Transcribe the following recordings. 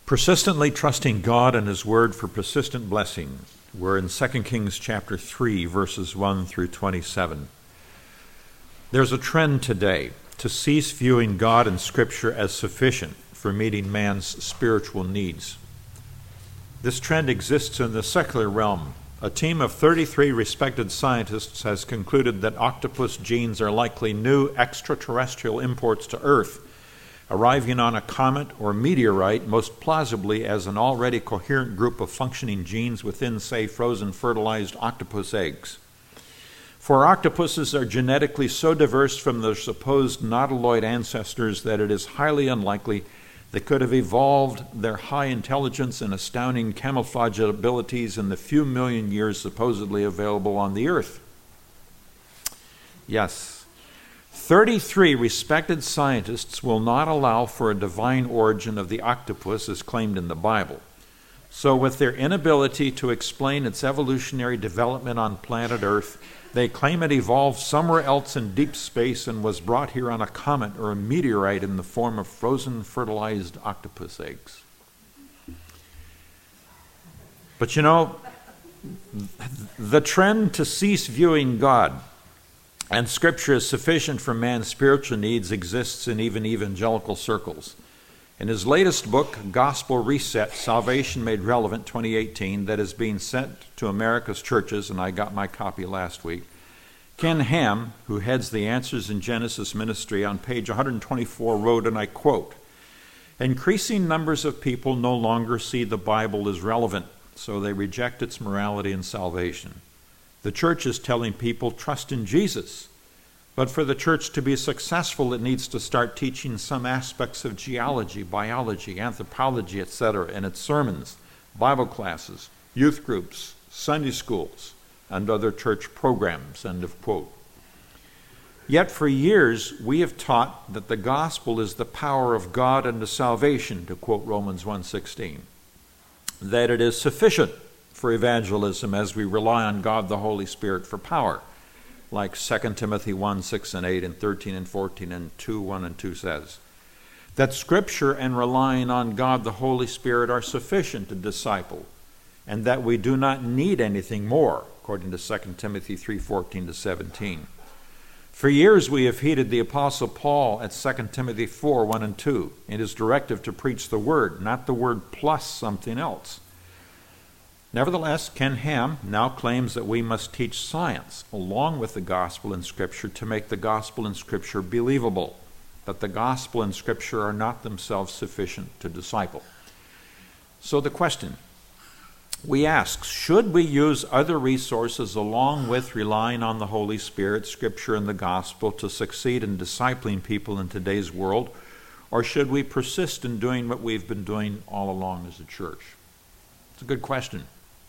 Persistently trusting God and His Word for persistent blessing. We're in 2 Kings chapter 3, verses 1 through 27. There's a trend today to cease viewing God and Scripture as sufficient for meeting man's spiritual needs. This trend exists in the secular realm. A team of 33 respected scientists has concluded that octopus genes are likely new extraterrestrial imports to Earth, arriving on a comet or meteorite, most plausibly as an already coherent group of functioning genes within, say, frozen fertilized octopus eggs. For octopuses are genetically so diverse from their supposed nautiloid ancestors that it is highly unlikely they could have evolved their high intelligence and astounding camouflage abilities in the few million years supposedly available on the Earth. Yes, 33 respected scientists will not allow for a divine origin of the octopus as claimed in the Bible. So with their inability to explain its evolutionary development on planet Earth, they claim it evolved somewhere else in deep space and was brought here on a comet or a meteorite in the form of frozen fertilized octopus eggs. But you know, the trend to cease viewing God and Scripture as sufficient for man's spiritual needs exists in even evangelical circles. In his latest book, Gospel Reset, Salvation Made Relevant 2018, that is being sent to America's churches, and I got my copy last week, Ken Ham, who heads the Answers in Genesis ministry, on page 124 wrote, and I quote, "Increasing numbers of people no longer see the Bible as relevant, so they reject its morality and salvation. The church is telling people, trust in Jesus. But for the church to be successful, it needs to start teaching some aspects of geology, biology, anthropology, etc. in its sermons, Bible classes, youth groups, Sunday schools, and other church programs," end of quote. Yet for years, we have taught that the gospel is the power of God unto salvation, to quote Romans 1:16, that it is sufficient for evangelism as we rely on God the Holy Spirit for power, like 2 Timothy 1:6 and 8 and 13 and 14 and 2:1 and 2 says. That Scripture and relying on God the Holy Spirit are sufficient to disciple, and that we do not need anything more, according to 2 Timothy 3:14 to 17. For years we have heeded the Apostle Paul at 2 Timothy 4:1 and 2 in his directive to preach the Word, not the Word plus something else. Nevertheless, Ken Ham now claims that we must teach science along with the gospel and Scripture to make the gospel and Scripture believable, that the gospel and Scripture are not themselves sufficient to disciple. So the question we ask, should we use other resources along with relying on the Holy Spirit, Scripture, and the gospel to succeed in discipling people in today's world, or should we persist in doing what we've been doing all along as a church? It's a good question.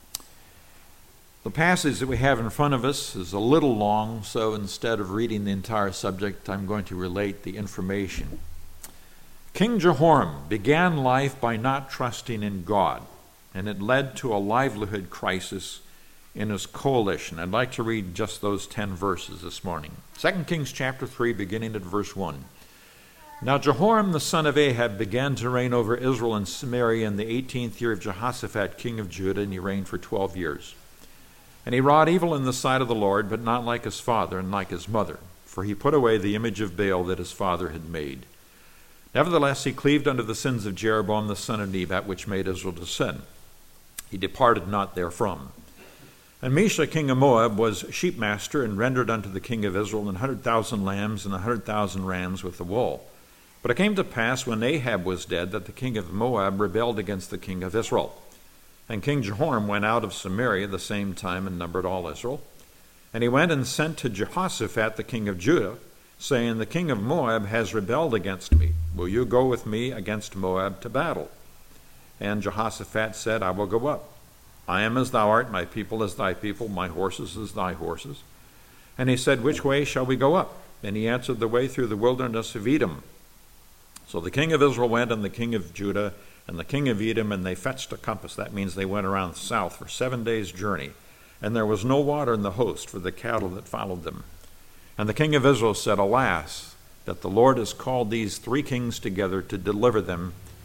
The passage that we have in front of us is a little long, so instead of reading the entire subject, I'm going to relate the information. King Jehoram began life by not trusting in God, and it led to a livelihood crisis in his coalition. I'd like to read just those 10 verses this morning. 2 Kings chapter 3, beginning at verse 1. Now Jehoram the son of Ahab began to reign over Israel and Samaria in the 18th year of Jehoshaphat king of Judah, and he reigned for 12 years. And he wrought evil in the sight of the Lord, but not like his father and like his mother, for he put away the image of Baal that his father had made. Nevertheless, he cleaved unto the sins of Jeroboam the son of Nebat, which made Israel to sin. He departed not therefrom. And Mesha king of Moab was sheepmaster, and rendered unto the king of Israel 100,000 lambs and 100,000 rams with the wool. But it came to pass, when Ahab was dead, that the king of Moab rebelled against the king of Israel. And King Jehoram went out of Samaria the same time and numbered all Israel. And he went and sent to Jehoshaphat the king of Judah, saying, The king of Moab has rebelled against me. Will you go with me against Moab to battle? And Jehoshaphat said, I will go up. I am as thou art, my people as thy people, my horses as thy horses. And he said, Which way shall we go up? And he answered, The way through the wilderness of Edom. So the king of Israel went, and the king of Judah, and the king of Edom, and they fetched a compass. That means they went around south for 7 days' journey. And there was no water in the host for the cattle that followed them. And the king of Israel said, Alas, that the Lord has called these 3 kings together to deliver them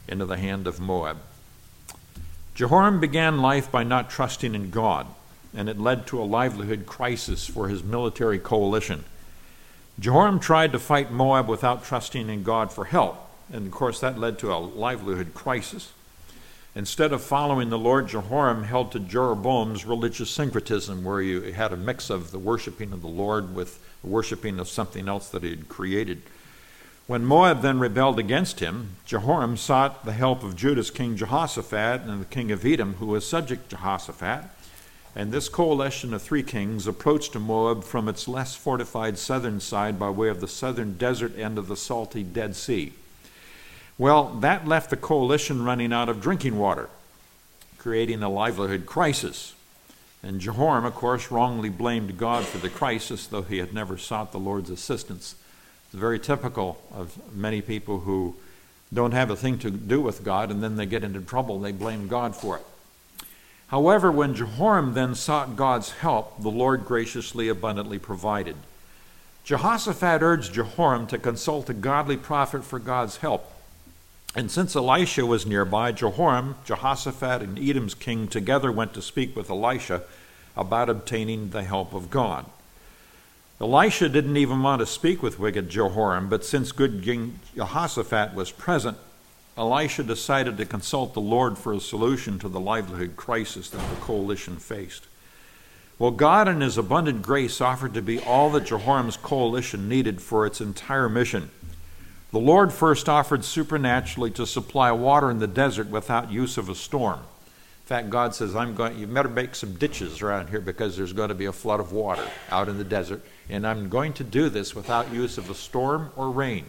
into the hand of Moab. Jehoram began life by not trusting in God, and it led to a livelihood crisis for his military coalition. Jehoram tried to fight Moab without trusting in God for help, and of course that led to a livelihood crisis. Instead of following the Lord, Jehoram held to Jeroboam's religious syncretism, where you had a mix of the worshiping of the Lord with the worshiping of something else that he had created. When Moab then rebelled against him, Jehoram sought the help of Judah's king Jehoshaphat and the king of Edom, who was subject to Jehoshaphat. And this coalition of three kings approached Moab from its less fortified southern side by way of the southern desert end of the salty Dead Sea. Well, that left the coalition running out of drinking water, creating a livelihood crisis. And Jehoram, of course, wrongly blamed God for the crisis, though he had never sought the Lord's assistance. It's very typical of many people who don't have a thing to do with God, and then they get into trouble and they blame God for it. However, when Jehoram then sought God's help, the Lord graciously, abundantly provided. Jehoshaphat urged Jehoram to consult a godly prophet for God's help. And since Elisha was nearby, Jehoram, Jehoshaphat, and Edom's king together went to speak with Elisha about obtaining the help of God. Elisha didn't even want to speak with wicked Jehoram, but since good King Jehoshaphat was present, Elisha decided to consult the Lord for a solution to the livelihood crisis that the coalition faced. Well, God in his abundant grace offered to be all that Jehoram's coalition needed for its entire mission. The Lord first offered supernaturally to supply water in the desert without use of a storm. In fact, God says, you better make some ditches around here because there's going to be a flood of water out in the desert, and I'm going to do this without use of a storm or rain.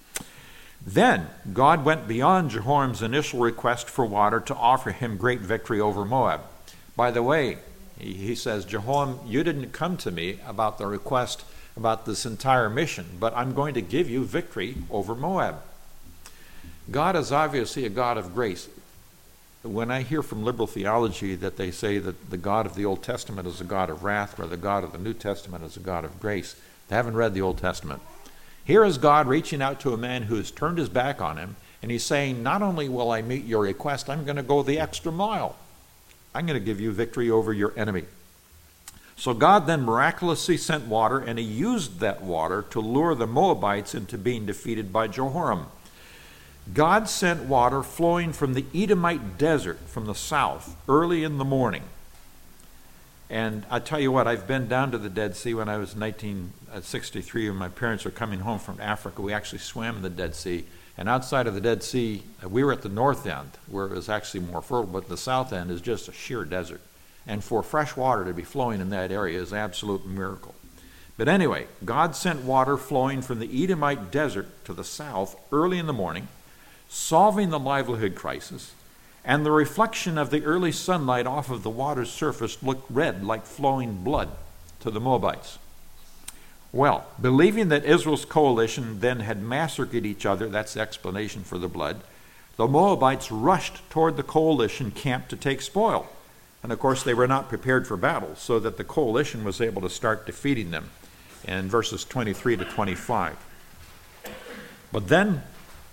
Then God went beyond Jehoram's initial request for water to offer him great victory over Moab. By the way, he says, Jehoram, you didn't come to me about the request about this entire mission, but I'm going to give you victory over Moab. God is obviously a God of grace. When I hear from liberal theology that they say that the God of the Old Testament is a God of wrath, or the God of the New Testament is a God of grace, they haven't read the Old Testament. Here is God reaching out to a man who has turned his back on him, and he's saying, not only will I meet your request, I'm going to go the extra mile. I'm going to give you victory over your enemy. So God then miraculously sent water, and he used that water to lure the Moabites into being defeated by Jehoram. God sent water flowing from the Edomite desert from the south early in the morning. And I tell you what, I've been down to the Dead Sea when I was 1963 when my parents were coming home from Africa. We actually swam in the Dead Sea. And outside of the Dead Sea, we were at the north end where it was actually more fertile, but the south end is just a sheer desert. And for fresh water to be flowing in that area is an absolute miracle. But anyway, God sent water flowing from the Edomite desert to the south early in the morning, solving the livelihood crisis, and the reflection of the early sunlight off of the water's surface looked red like flowing blood to the Moabites. Well, believing that Israel's coalition then had massacred each other, that's the explanation for the blood, the Moabites rushed toward the coalition camp to take spoil. And of course, they were not prepared for battle, so that the coalition was able to start defeating them in verses 23 to 25. But then,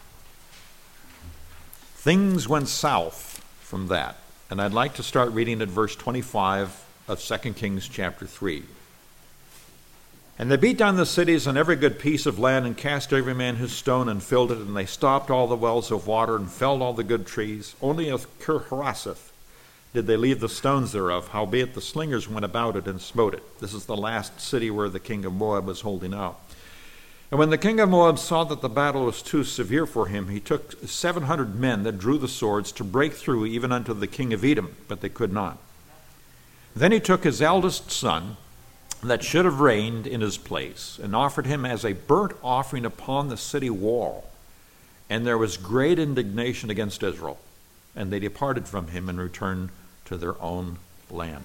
things went south from that. And I'd like to start reading at verse 25 of 2 Kings chapter 3. And they beat down the cities and every good piece of land, and cast every man his stone, and filled it, and they stopped all the wells of water, and felled all the good trees. Only of Kirharaseth did they leave the stones thereof, howbeit the slingers went about it and smote it. This is the last city where the king of Moab was holding out. And when the king of Moab saw that the battle was too severe for him, he took 700 men that drew the swords to break through even unto the king of Edom, but they could not. Then he took his eldest son, that should have reigned in his place, and offered him as a burnt offering upon the city wall. And there was great indignation against Israel, and they departed from him and returned to their own land.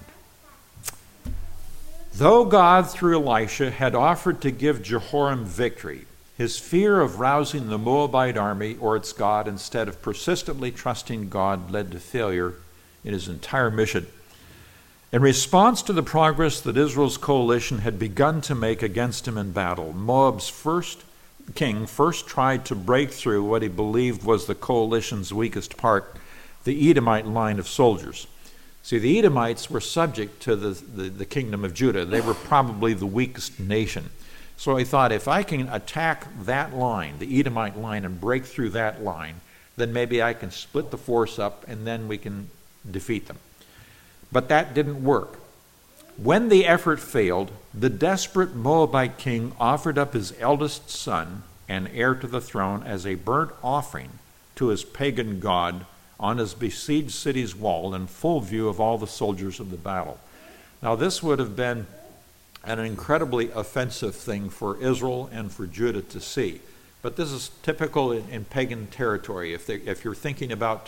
Though God, through Elisha, had offered to give Jehoram victory, his fear of rousing the Moabite army or its God instead of persistently trusting God led to failure in his entire mission. In response to the progress that Israel's coalition had begun to make against him in battle, Moab's first king first tried to break through what he believed was the coalition's weakest part, the Edomite line of soldiers. See, the Edomites were subject to the kingdom of Judah. They were probably the weakest nation. So he thought, if I can attack that line, the Edomite line, and break through that line, then maybe I can split the force up and then we can defeat them. But that didn't work. When the effort failed, the desperate Moabite king offered up his eldest son and heir to the throne as a burnt offering to his pagan god on his besieged city's wall in full view of all the soldiers of the battle. Now, this would have been an incredibly offensive thing for Israel and for Judah to see. But this is typical in pagan territory. If you're thinking about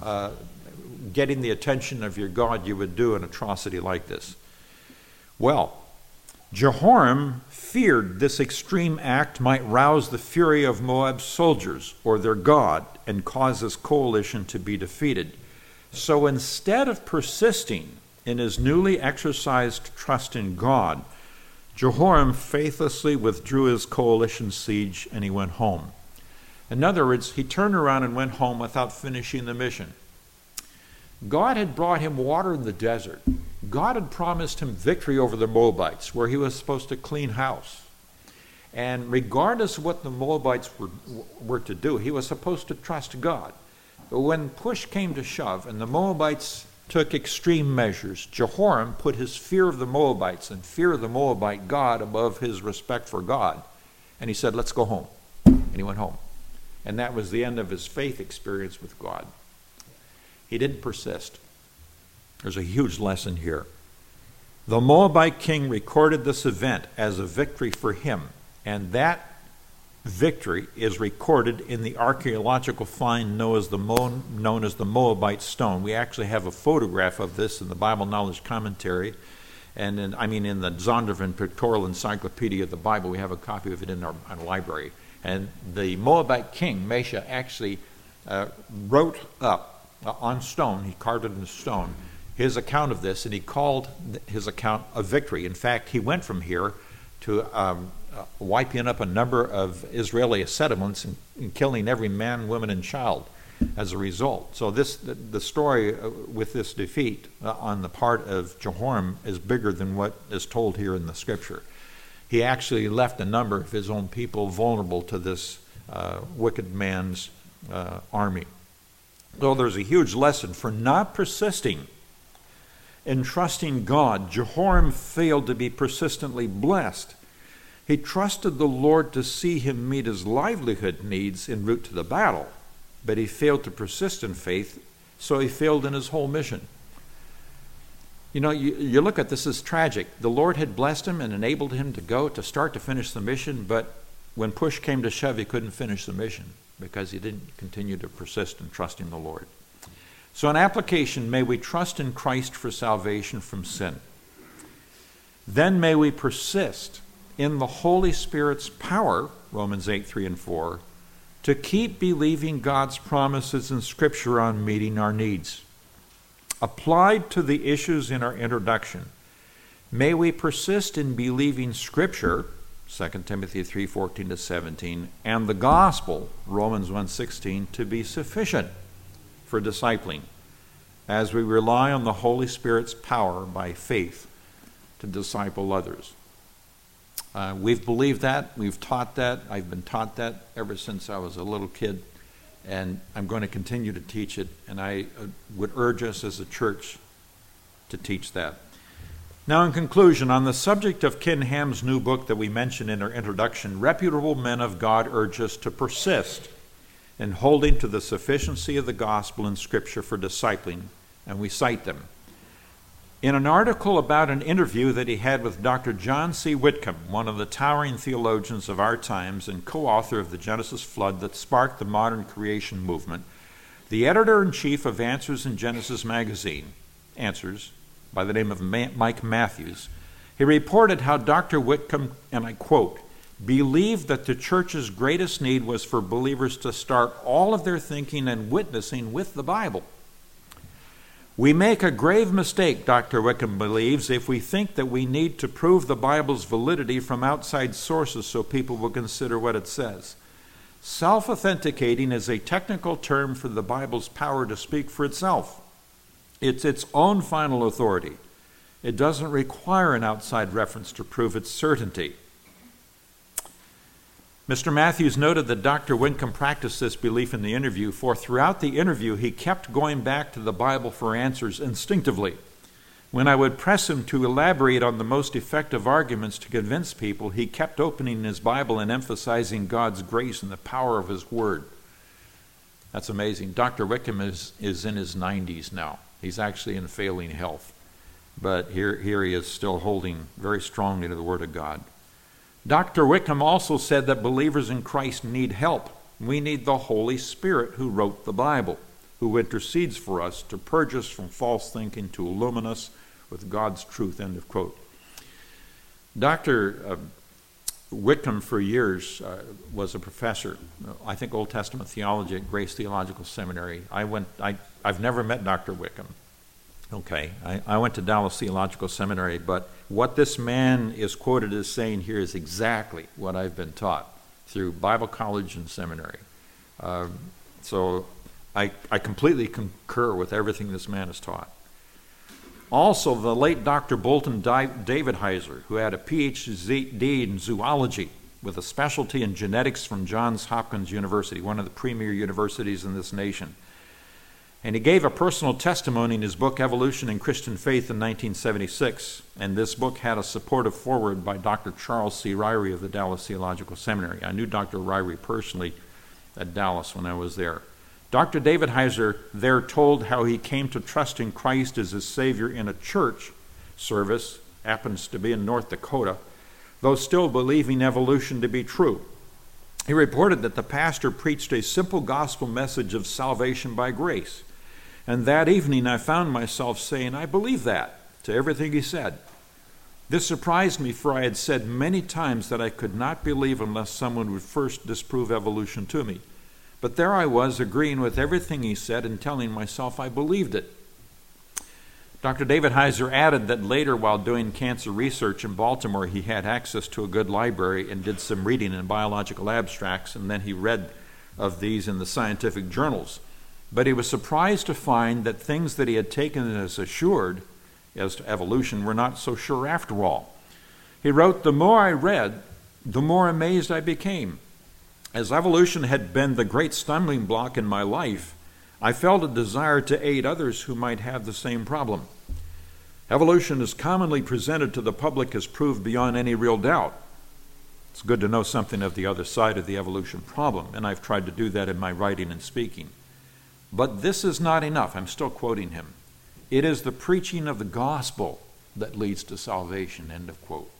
getting the attention of your God, you would do an atrocity like this. Well, Jehoram feared this extreme act might rouse the fury of Moab's soldiers or their god and cause his coalition to be defeated. So instead of persisting in his newly exercised trust in God, Jehoram faithlessly withdrew his coalition siege and he went home. In other words, he turned around and went home without finishing the mission. God had brought him water in the desert. God had promised him victory over the Moabites, where he was supposed to clean house. And regardless of what the Moabites were to do, he was supposed to trust God. But when push came to shove and the Moabites took extreme measures, Jehoram put his fear of the Moabites and fear of the Moabite God above his respect for God. And he said, let's go home. And he went home. And that was the end of his faith experience with God. He didn't persist. There's a huge lesson here. The Moabite king recorded this event as a victory for him, and that victory is recorded in the archaeological find known as the Moabite stone. We actually have a photograph of this in the Bible Knowledge Commentary, and in the Zondervan Pictorial Encyclopedia of the Bible. We have a copy of it in our library. And the Moabite king, Mesha, actually wrote up on stone, he carved it in stone, his account of this, and he called his account a victory. In fact, he went from here to wiping up a number of Israeli settlements and killing every man, woman, and child as a result. So the story with this defeat on the part of Jehoram is bigger than what is told here in the scripture. He actually left a number of his own people vulnerable to this wicked man's army. So there's a huge lesson for not persisting in trusting God. Jehoram failed to be persistently blessed. He trusted the Lord to see him meet his livelihood needs en route to the battle, but he failed to persist in faith, so he failed in his whole mission. You know, you look at this as tragic. The Lord had blessed him and enabled him to start to finish the mission, but when push came to shove, he couldn't finish the mission because he didn't continue to persist in trusting the Lord. So in application, may we trust in Christ for salvation from sin. Then may we persist in the Holy Spirit's power, Romans 8:3-4, to keep believing God's promises in Scripture on meeting our needs. Applied to the issues in our introduction, may we persist in believing Scripture, 2 Timothy 3:14-17, and the gospel, Romans 1:16, to be sufficient for discipling, as we rely on the Holy Spirit's power by faith to disciple others. We've believed that, we've taught that, I've been taught that ever since I was a little kid, and I'm going to continue to teach it, and I would urge us as a church to teach that. Now, in conclusion, on the subject of Ken Ham's new book that we mentioned in our introduction, reputable men of God urge us to persist in holding to the sufficiency of the gospel in Scripture for discipling, and we cite them. In an article about an interview that he had with Dr. John C. Whitcomb, one of the towering theologians of our times and co-author of the Genesis flood that sparked the modern creation movement, the editor-in-chief of Answers in Genesis magazine, Answers, by the name of Mike Matthews, he reported how Dr. Whitcomb, and I quote, believed that the church's greatest need was for believers to start all of their thinking and witnessing with the Bible. We make a grave mistake, Dr. Wickham believes, if we think that we need to prove the Bible's validity from outside sources so people will consider what it says. Self-authenticating is a technical term for the Bible's power to speak for itself. It's its own final authority. It doesn't require an outside reference to prove its certainty. Mr. Matthews noted that Dr. Wickham practiced this belief in the interview, for throughout the interview he kept going back to the Bible for answers instinctively. When I would press him to elaborate on the most effective arguments to convince people, he kept opening his Bible and emphasizing God's grace and the power of his word. That's amazing. Dr. Wickham is in his 90s now. He's actually in failing health. But here he is still holding very strongly to the Word of God. Dr. Wickham also said that believers in Christ need help. We need the Holy Spirit who wrote the Bible, who intercedes for us to purge us from false thinking, to illumine us with God's truth, end of quote. Dr. Wickham for years was a professor, I think Old Testament theology at Grace Theological Seminary. I've never met Dr. Wickham. Okay, I went to Dallas Theological Seminary, but what this man is quoted as saying here is exactly what I've been taught through Bible college and seminary. So I completely concur with everything this man has taught. Also, the late Dr. Bolton David Heiser, who had a PhD in zoology with a specialty in genetics from Johns Hopkins University, one of the premier universities in this nation. And he gave a personal testimony in his book, Evolution in Christian Faith, in 1976. And this book had a supportive foreword by Dr. Charles C. Ryrie of the Dallas Theological Seminary. I knew Dr. Ryrie personally at Dallas when I was there. Dr. David Heiser there told how he came to trust in Christ as his Savior in a church service, happens to be in North Dakota, though still believing evolution to be true. He reported that the pastor preached a simple gospel message of salvation by grace. And that evening I found myself saying, I believe that, to everything he said. This surprised me, for I had said many times that I could not believe unless someone would first disprove evolution to me. But there I was, agreeing with everything he said and telling myself I believed it. Dr. David Heiser added that later, while doing cancer research in Baltimore, he had access to a good library and did some reading in biological abstracts, and then he read of these in the scientific journals. But he was surprised to find that things that he had taken as assured as to evolution were not so sure after all. He wrote, "The more I read, the more amazed I became. As evolution had been the great stumbling block in my life, I felt a desire to aid others who might have the same problem. Evolution is commonly presented to the public as proved beyond any real doubt. It's good to know something of the other side of the evolution problem, and I've tried to do that in my writing and speaking. But this is not enough." I'm still quoting him. "It is the preaching of the gospel that leads to salvation," end of quote.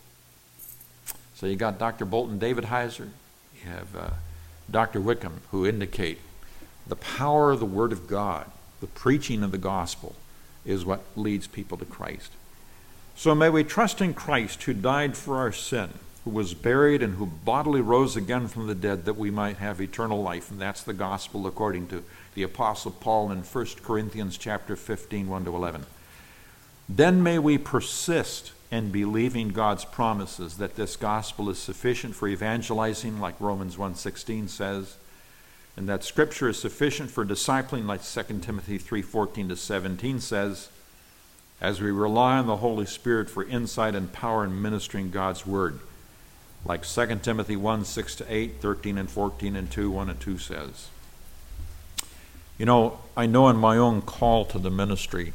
So you got Dr. Bolton David Heiser, you have Dr. Wickham, who indicate the power of the Word of God, the preaching of the gospel, is what leads people to Christ. So may we trust in Christ, who died for our sin, who was buried and who bodily rose again from the dead, that we might have eternal life. And that's the gospel according to the Apostle Paul in 1 Corinthians chapter 15, 1-11. Then may we persist in believing God's promises that this gospel is sufficient for evangelizing, like Romans 1:16 says, and that Scripture is sufficient for discipling, like 2 Timothy 3:14-17 says, as we rely on the Holy Spirit for insight and power in ministering God's Word, like 2 Timothy 1:6-8, 13 and 14, and 1 and 2 says. You know, I know in my own call to the ministry,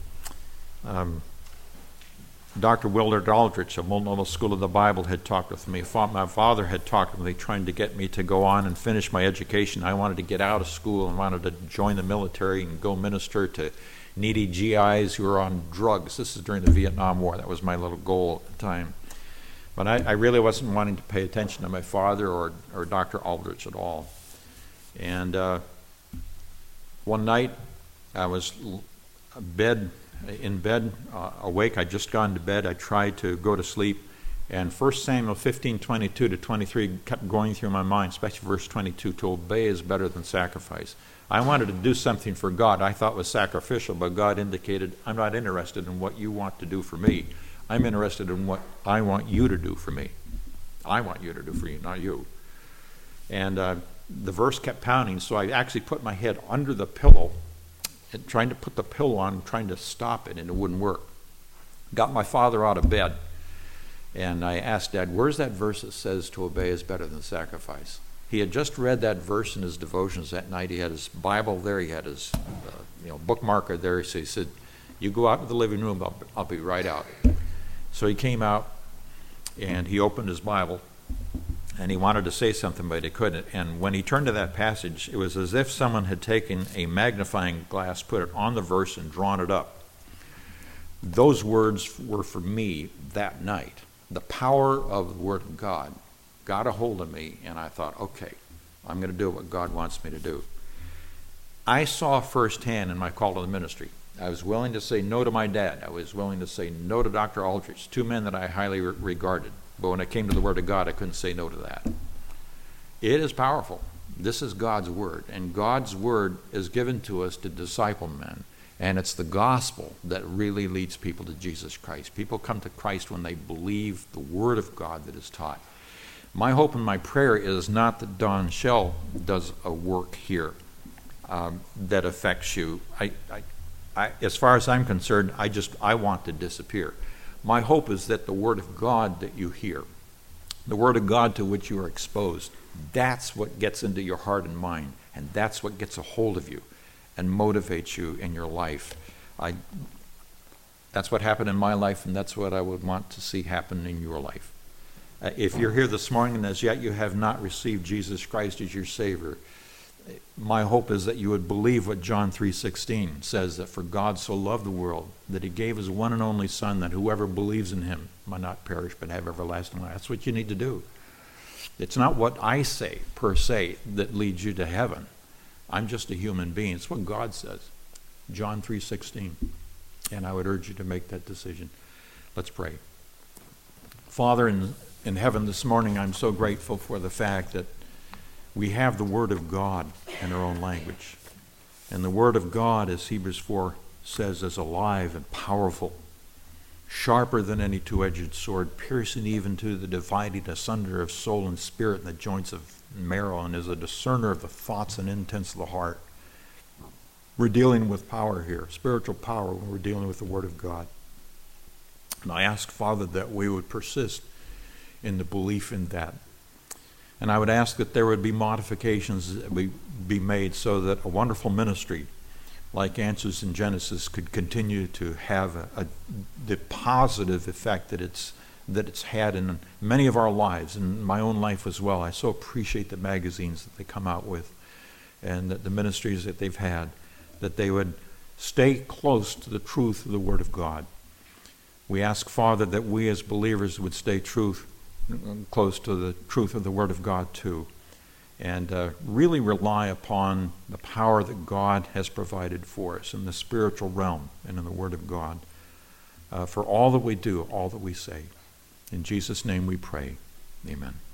Dr. Willard Aldrich of Multnomah School of the Bible had talked with me. My father had talked with me, trying to get me to go on and finish my education. I wanted to get out of school and wanted to join the military and go minister to needy GIs who were on drugs. This is during the Vietnam War. That was my little goal at the time. But I really wasn't wanting to pay attention to my father or Dr. Aldrich at all. And one night I was in bed, awake. I'd just gone to bed. I tried to go to sleep, And 1 Samuel 15:22 to 23 kept going through my mind, especially verse 22, to obey is better than sacrifice. I wanted to do something for God I thought was sacrificial, but God indicated, I'm not interested in what you want to do for me. I'm interested in what I want you to do for me. I want you to do for you, not you. And the verse kept pounding, so I actually put my head under the pillow and trying to put the pillow on, trying to stop it, and it wouldn't work. Got my father out of bed, and I asked Dad, where's that verse that says to obey is better than sacrifice? He had just read that verse in his devotions that night. He had his Bible there. He had his bookmarker there. So he said, you go out to the living room. I'll be right out. So he came out, and he opened his Bible, and he wanted to say something, but he couldn't. And when he turned to that passage, it was as if someone had taken a magnifying glass, put it on the verse, and drawn it up. Those words were for me that night. The power of the Word of God got a hold of me, and I thought, okay, I'm going to do what God wants me to do. I saw firsthand in my call to the ministry, I was willing to say no to my dad. I was willing to say no to Dr. Aldrich, two men that I highly regarded. But when it came to the Word of God, I couldn't say no to that. It is powerful. This is God's Word, and God's Word is given to us to disciple men. And it's the gospel that really leads people to Jesus Christ. People come to Christ when they believe the Word of God that is taught. My hope and my prayer is not that Don Shell does a work here that affects you. As far as I'm concerned, I want to disappear. My hope is that the Word of God that you hear, the Word of God to which you are exposed, that's what gets into your heart and mind, and that's what gets a hold of you and motivates you in your life. That's what happened in my life, and that's what I would want to see happen in your life. If you're here this morning and as yet you have not received Jesus Christ as your Savior, my hope is that you would believe what John 3:16 says, that for God so loved the world that he gave his one and only Son, that whoever believes in him might not perish but have everlasting life. That's what you need to do. It's not what I say per se that leads you to heaven. I'm just a human being. It's what God says. John 3:16. And I would urge you to make that decision. Let's pray. Father in heaven, this morning I'm so grateful for the fact that we have the Word of God in our own language. And the Word of God, as Hebrews 4 says, is alive and powerful, sharper than any two-edged sword, piercing even to the dividing asunder of soul and spirit and the joints of marrow, and is a discerner of the thoughts and intents of the heart. We're dealing with power here, spiritual power, when we're dealing with the Word of God. And I ask, Father, that we would persist in the belief in that. And I would ask that there would be modifications that would be made so that a wonderful ministry like Answers in Genesis could continue to have the positive effect that it's had in many of our lives, and my own life as well. I so appreciate the magazines that they come out with and the ministries that they've had, that they would stay close to the truth of the Word of God. We ask, Father, that we as believers would stay close to the truth of the Word of God too, and really rely upon the power that God has provided for us in the spiritual realm and in the Word of God for all that we do, all that we say. In Jesus' name we pray. Amen.